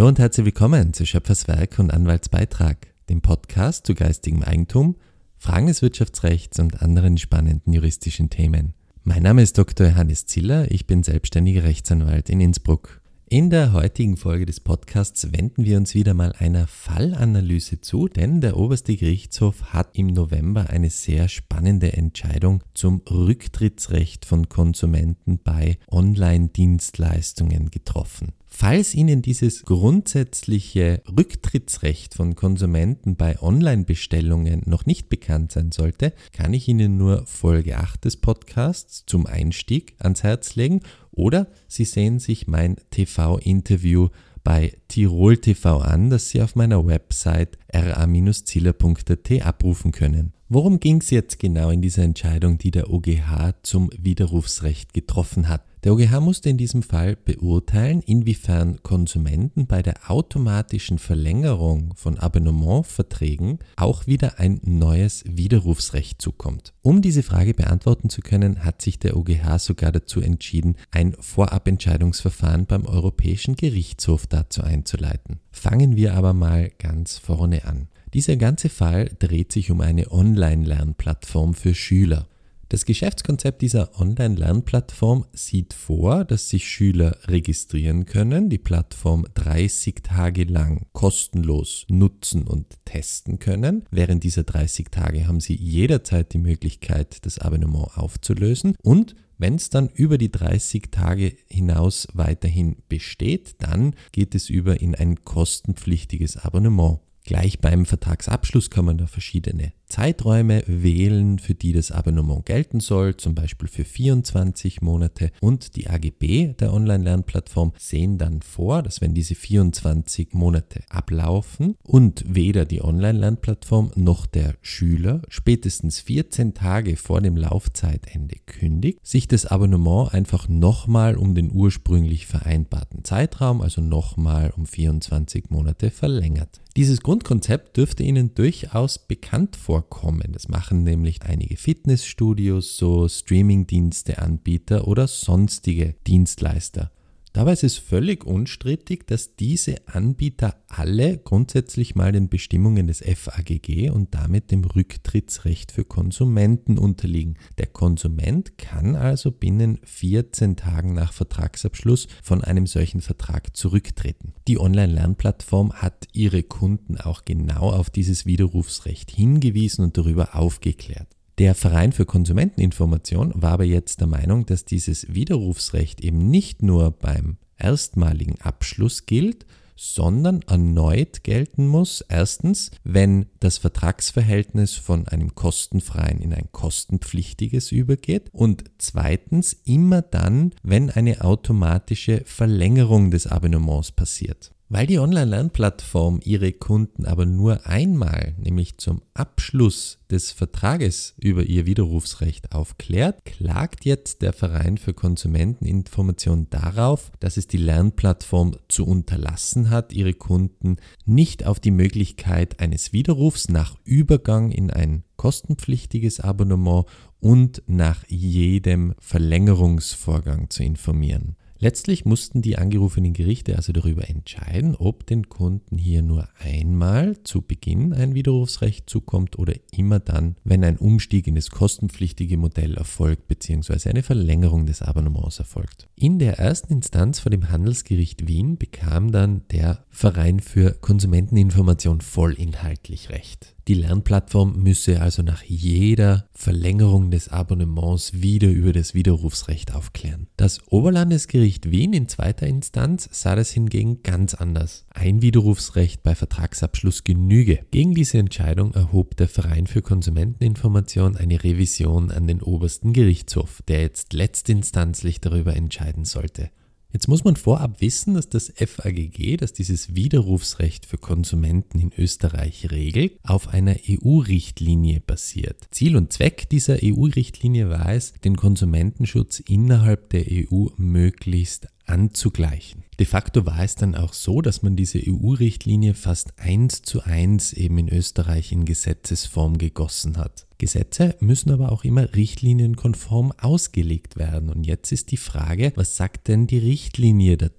Hallo und herzlich willkommen zu Schöpferswerk und Anwaltsbeitrag, dem Podcast zu geistigem Eigentum, Fragen des Wirtschaftsrechts und anderen spannenden juristischen Themen. Mein Name ist Dr. Johannes Ziller, ich bin selbstständiger Rechtsanwalt in Innsbruck. In der heutigen Folge des Podcasts wenden wir uns wieder mal einer Fallanalyse zu, denn der Oberste Gerichtshof hat im November eine sehr spannende Entscheidung zum Rücktrittsrecht von Konsumenten bei Online-Dienstleistungen getroffen. Falls Ihnen dieses grundsätzliche Rücktrittsrecht von Konsumenten bei Online-Bestellungen noch nicht bekannt sein sollte, kann ich Ihnen nur Folge 8 des Podcasts zum Einstieg ans Herz legen oder Sie sehen sich mein TV-Interview bei Tirol TV an, das Sie auf meiner Website ra-ziller.at abrufen können. Worum ging es jetzt genau in dieser Entscheidung, die der OGH zum Widerrufsrecht getroffen hat? Der OGH musste in diesem Fall beurteilen, inwiefern Konsumenten bei der automatischen Verlängerung von Abonnementverträgen auch wieder ein neues Widerrufsrecht zukommt. Um diese Frage beantworten zu können, hat sich der OGH sogar dazu entschieden, ein Vorabentscheidungsverfahren beim Europäischen Gerichtshof dazu einzuleiten. Fangen wir aber mal ganz vorne an. Dieser ganze Fall dreht sich um eine Online-Lernplattform für Schüler. Das Geschäftskonzept dieser Online-Lernplattform sieht vor, dass sich Schüler registrieren können, die Plattform 30 Tage lang kostenlos nutzen und testen können. Während dieser 30 Tage haben sie jederzeit die Möglichkeit, das Abonnement aufzulösen und wenn es dann über die 30 Tage hinaus weiterhin besteht, dann geht es über in ein kostenpflichtiges Abonnement. Gleich beim Vertragsabschluss kann man da verschiedene Zeiträume wählen, für die das Abonnement gelten soll, zum Beispiel für 24 Monate. Und die AGB der Online-Lernplattform sehen dann vor, dass wenn diese 24 Monate ablaufen und weder die Online-Lernplattform noch der Schüler spätestens 14 Tage vor dem Laufzeitende kündigt, sich das Abonnement einfach nochmal um den ursprünglich vereinbarten Zeitraum, also nochmal um 24 Monate verlängert. Dieses Grundkonzept dürfte Ihnen durchaus bekannt vorkommen. Das machen nämlich einige Fitnessstudios, so Streamingdienste-Anbieter oder sonstige Dienstleister. Dabei ist es völlig unstrittig, dass diese Anbieter alle grundsätzlich mal den Bestimmungen des FAGG und damit dem Rücktrittsrecht für Konsumenten unterliegen. Der Konsument kann also binnen 14 Tagen nach Vertragsabschluss von einem solchen Vertrag zurücktreten. Die Online-Lernplattform hat ihre Kunden auch genau auf dieses Widerrufsrecht hingewiesen und darüber aufgeklärt. Der Verein für Konsumenteninformation war aber jetzt der Meinung, dass dieses Widerrufsrecht eben nicht nur beim erstmaligen Abschluss gilt, sondern erneut gelten muss. Erstens, wenn das Vertragsverhältnis von einem kostenfreien in ein kostenpflichtiges übergeht und zweitens immer dann, wenn eine automatische Verlängerung des Abonnements passiert. Weil die Online-Lernplattform ihre Kunden aber nur einmal, nämlich zum Abschluss des Vertrages über ihr Widerrufsrecht aufklärt, klagt jetzt der Verein für Konsumenteninformation darauf, dass es die Lernplattform zu unterlassen hat, ihre Kunden nicht auf die Möglichkeit eines Widerrufs nach Übergang in ein kostenpflichtiges Abonnement und nach jedem Verlängerungsvorgang zu informieren. Letztlich mussten die angerufenen Gerichte also darüber entscheiden, ob den Kunden hier nur einmal zu Beginn ein Widerrufsrecht zukommt oder immer dann, wenn ein Umstieg in das kostenpflichtige Modell erfolgt bzw. eine Verlängerung des Abonnements erfolgt. In der ersten Instanz vor dem Handelsgericht Wien bekam dann der Verein für Konsumenteninformation vollinhaltlich Recht. Die Lernplattform müsse also nach jeder Verlängerung des Abonnements wieder über das Widerrufsrecht aufklären. Das Oberlandesgericht Wien in zweiter Instanz sah das hingegen ganz anders. Ein Widerrufsrecht bei Vertragsabschluss genüge. Gegen diese Entscheidung erhob der Verein für Konsumenteninformation eine Revision an den obersten Gerichtshof, der jetzt letztinstanzlich darüber entscheiden sollte. Jetzt muss man vorab wissen, dass das FAGG, das dieses Widerrufsrecht für Konsumenten in Österreich regelt, auf einer EU-Richtlinie basiert. Ziel und Zweck dieser EU-Richtlinie war es, den Konsumentenschutz innerhalb der EU möglichst anzugleichen. De facto war es dann auch so, dass man diese EU-Richtlinie fast 1:1 eben in Österreich in Gesetzesform gegossen hat. Gesetze müssen aber auch immer richtlinienkonform ausgelegt werden. Und jetzt ist die Frage, was sagt denn die Richtlinie dazu?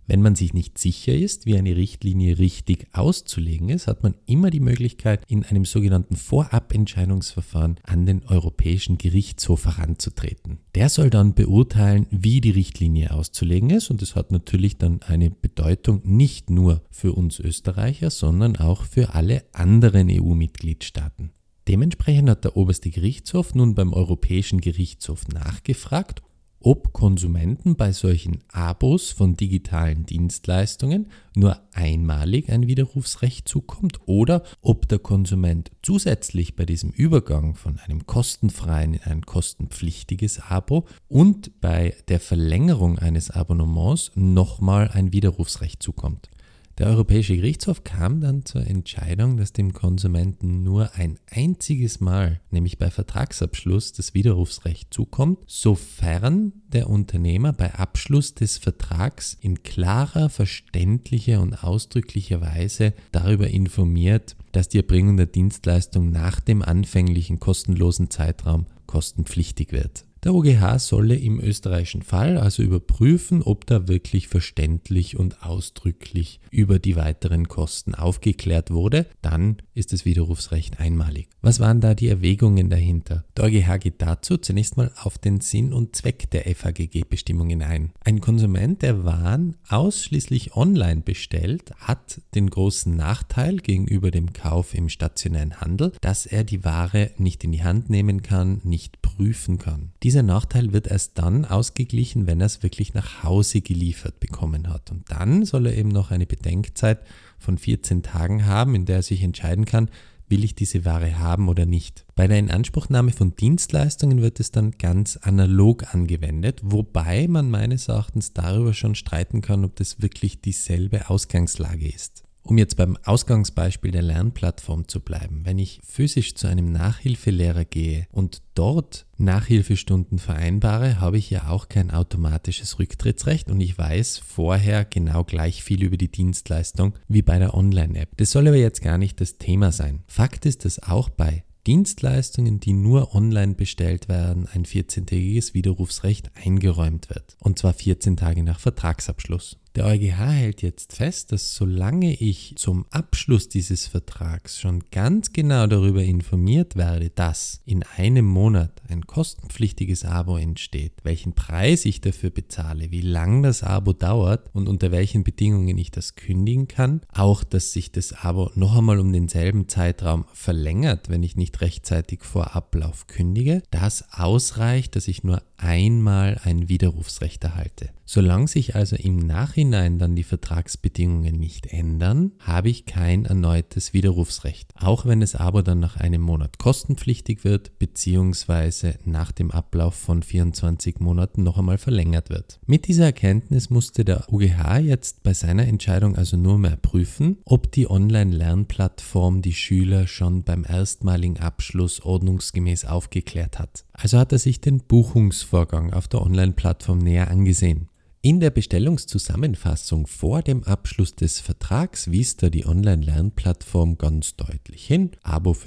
Wenn man sich nicht sicher ist, wie eine Richtlinie richtig auszulegen ist, hat man immer die Möglichkeit, in einem sogenannten Vorabentscheidungsverfahren an den Europäischen Gerichtshof heranzutreten. Der soll dann beurteilen, wie die Richtlinie auszulegen ist, und es hat natürlich dann eine Bedeutung nicht nur für uns Österreicher, sondern auch für alle anderen EU-Mitgliedstaaten. Dementsprechend hat der oberste Gerichtshof nun beim Europäischen Gerichtshof nachgefragt, ob Konsumenten bei solchen Abos von digitalen Dienstleistungen nur einmalig ein Widerrufsrecht zukommt oder ob der Konsument zusätzlich bei diesem Übergang von einem kostenfreien in ein kostenpflichtiges Abo und bei der Verlängerung eines Abonnements nochmal ein Widerrufsrecht zukommt. Der Europäische Gerichtshof kam dann zur Entscheidung, dass dem Konsumenten nur ein einziges Mal, nämlich bei Vertragsabschluss, das Widerrufsrecht zukommt, sofern der Unternehmer bei Abschluss des Vertrags in klarer, verständlicher und ausdrücklicher Weise darüber informiert, dass die Erbringung der Dienstleistung nach dem anfänglichen kostenlosen Zeitraum kostenpflichtig wird. Der OGH solle im österreichischen Fall also überprüfen, ob da wirklich verständlich und ausdrücklich über die weiteren Kosten aufgeklärt wurde. Dann ist das Widerrufsrecht einmalig. Was waren da die Erwägungen dahinter? Der EuGH geht dazu zunächst mal auf den Sinn und Zweck der FAGG-Bestimmungen ein. Ein Konsument, der Waren ausschließlich online bestellt, hat den großen Nachteil gegenüber dem Kauf im stationären Handel, dass er die Ware nicht in die Hand nehmen kann, nicht prüfen kann. Dieser Nachteil wird erst dann ausgeglichen, wenn er es wirklich nach Hause geliefert bekommen hat. Und dann soll er eben noch eine Bedenkzeit von 14 Tagen haben, in der er sich entscheiden kann, will ich diese Ware haben oder nicht. Bei der Inanspruchnahme von Dienstleistungen wird es dann ganz analog angewendet, wobei man meines Erachtens darüber schon streiten kann, ob das wirklich dieselbe Ausgangslage ist. Um jetzt beim Ausgangsbeispiel der Lernplattform zu bleiben, wenn ich physisch zu einem Nachhilfelehrer gehe und dort Nachhilfestunden vereinbare, habe ich ja auch kein automatisches Rücktrittsrecht und ich weiß vorher genau gleich viel über die Dienstleistung wie bei der Online-App. Das soll aber jetzt gar nicht das Thema sein. Fakt ist, dass auch bei Dienstleistungen, die nur online bestellt werden, ein 14-tägiges Widerrufsrecht eingeräumt wird. Und zwar 14 Tage nach Vertragsabschluss. Der EuGH hält jetzt fest, dass solange ich zum Abschluss dieses Vertrags schon ganz genau darüber informiert werde, dass in einem Monat ein kostenpflichtiges Abo entsteht, welchen Preis ich dafür bezahle, wie lang das Abo dauert und unter welchen Bedingungen ich das kündigen kann, auch dass sich das Abo noch einmal um denselben Zeitraum verlängert, wenn ich nicht rechtzeitig vor Ablauf kündige, das ausreicht, dass ich nur einmal ein Widerrufsrecht erhalte. Solange sich also im Nachhinein dann die Vertragsbedingungen nicht ändern, habe ich kein erneutes Widerrufsrecht. Auch wenn das Abo dann nach einem Monat kostenpflichtig wird, beziehungsweise nach dem Ablauf von 24 Monaten noch einmal verlängert wird. Mit dieser Erkenntnis musste der OGH jetzt bei seiner Entscheidung also nur mehr prüfen, ob die Online-Lernplattform die Schüler schon beim erstmaligen Abschluss ordnungsgemäß aufgeklärt hat. Also hat er sich den Buchungsvorgang auf der Online-Plattform näher angesehen. In der Bestellungszusammenfassung vor dem Abschluss des Vertrags wies da die Online-Lernplattform ganz deutlich hin. Abo für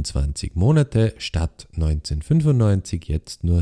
24 Monate statt 19,95 jetzt nur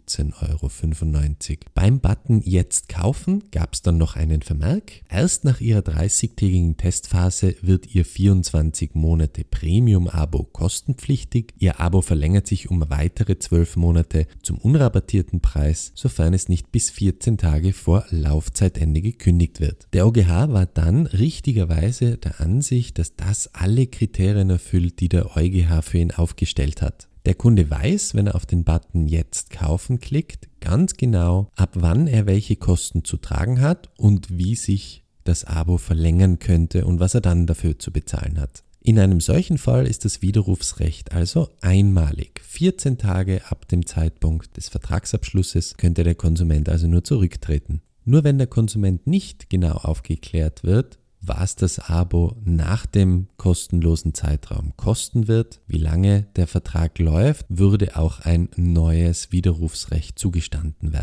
17,95 €. Beim Button Jetzt kaufen gab es dann noch einen Vermerk. Erst nach ihrer 30-tägigen Testphase wird ihr 24 Monate Premium-Abo kostenpflichtig. Ihr Abo verlängert sich um weitere 12 Monate zum unrabattierten Preis, sofern es nicht bis 14 Tage vor Laufzeitende gekündigt wird. Der OGH war dann richtigerweise der Ansicht, dass das alle Kriterien erfüllt, die der EuGH für ihn aufgestellt hat. Der Kunde weiß, wenn er auf den Button Jetzt kaufen klickt, ganz genau, ab wann er welche Kosten zu tragen hat und wie sich das Abo verlängern könnte und was er dann dafür zu bezahlen hat. In einem solchen Fall ist das Widerrufsrecht also einmalig. 14 Tage ab dem Zeitpunkt des Vertragsabschlusses könnte der Konsument also nur zurücktreten. Nur wenn der Konsument nicht genau aufgeklärt wird, was das Abo nach dem kostenlosen Zeitraum kosten wird, wie lange der Vertrag läuft, würde auch ein neues Widerrufsrecht zugestanden werden.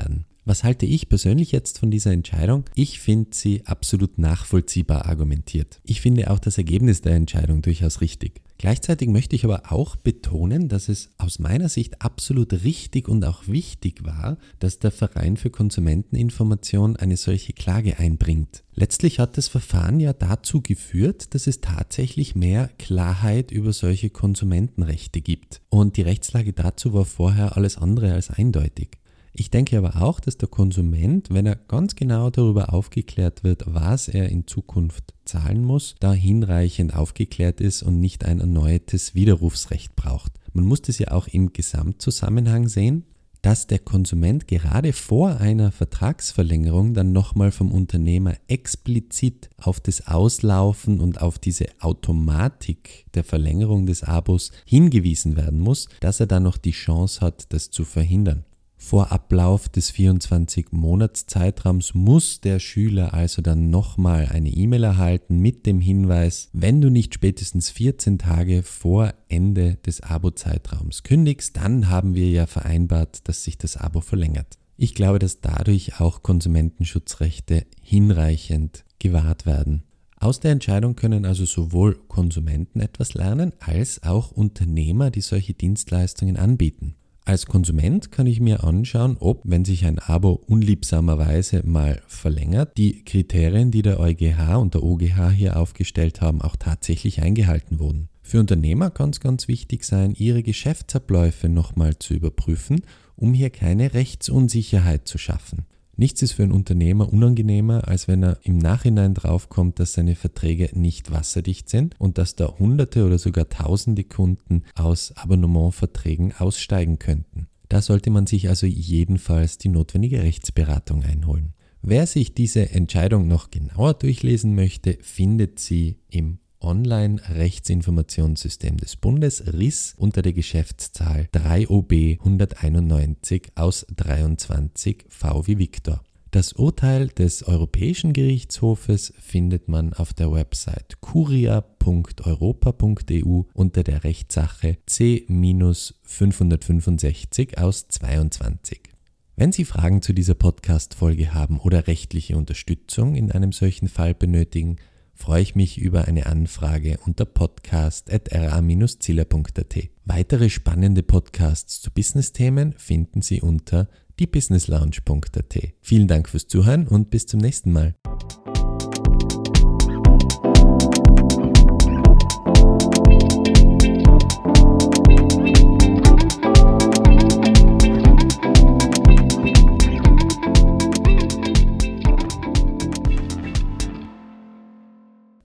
Was halte ich persönlich jetzt von dieser Entscheidung? Ich finde sie absolut nachvollziehbar argumentiert. Ich finde auch das Ergebnis der Entscheidung durchaus richtig. Gleichzeitig möchte ich aber auch betonen, dass es aus meiner Sicht absolut richtig und auch wichtig war, dass der Verein für Konsumenteninformation eine solche Klage einbringt. Letztlich hat das Verfahren ja dazu geführt, dass es tatsächlich mehr Klarheit über solche Konsumentenrechte gibt. Und die Rechtslage dazu war vorher alles andere als eindeutig. Ich denke aber auch, dass der Konsument, wenn er ganz genau darüber aufgeklärt wird, was er in Zukunft zahlen muss, da hinreichend aufgeklärt ist und nicht ein erneutes Widerrufsrecht braucht. Man muss das ja auch im Gesamtzusammenhang sehen, dass der Konsument gerade vor einer Vertragsverlängerung dann nochmal vom Unternehmer explizit auf das Auslaufen und auf diese Automatik der Verlängerung des Abos hingewiesen werden muss, dass er dann noch die Chance hat, das zu verhindern. Vor Ablauf des 24-Monats-Zeitraums muss der Schüler also dann nochmal eine E-Mail erhalten mit dem Hinweis, wenn du nicht spätestens 14 Tage vor Ende des Abo-Zeitraums kündigst, dann haben wir ja vereinbart, dass sich das Abo verlängert. Ich glaube, dass dadurch auch Konsumentenschutzrechte hinreichend gewahrt werden. Aus der Entscheidung können also sowohl Konsumenten etwas lernen, als auch Unternehmer, die solche Dienstleistungen anbieten. Als Konsument kann ich mir anschauen, ob, wenn sich ein Abo unliebsamerweise mal verlängert, die Kriterien, die der EuGH und der OGH hier aufgestellt haben, auch tatsächlich eingehalten wurden. Für Unternehmer kann es ganz wichtig sein, ihre Geschäftsabläufe nochmal zu überprüfen, um hier keine Rechtsunsicherheit zu schaffen. Nichts ist für einen Unternehmer unangenehmer, als wenn er im Nachhinein draufkommt, dass seine Verträge nicht wasserdicht sind und dass da Hunderte oder sogar Tausende Kunden aus Abonnementverträgen aussteigen könnten. Da sollte man sich also jedenfalls die notwendige Rechtsberatung einholen. Wer sich diese Entscheidung noch genauer durchlesen möchte, findet sie im Online-Rechtsinformationssystem des Bundes RIS unter der Geschäftszahl 3OB 191 aus 23 V wie Viktor. Das Urteil des Europäischen Gerichtshofes findet man auf der Website curia.europa.eu unter der Rechtssache C-565 aus 22. Wenn Sie Fragen zu dieser Podcast-Folge haben oder rechtliche Unterstützung in einem solchen Fall benötigen, freue ich mich über eine Anfrage unter podcast@ra-ziller.at. Weitere spannende Podcasts zu Business-Themen finden Sie unter diebusinesslounge.at. Vielen Dank fürs Zuhören und bis zum nächsten Mal.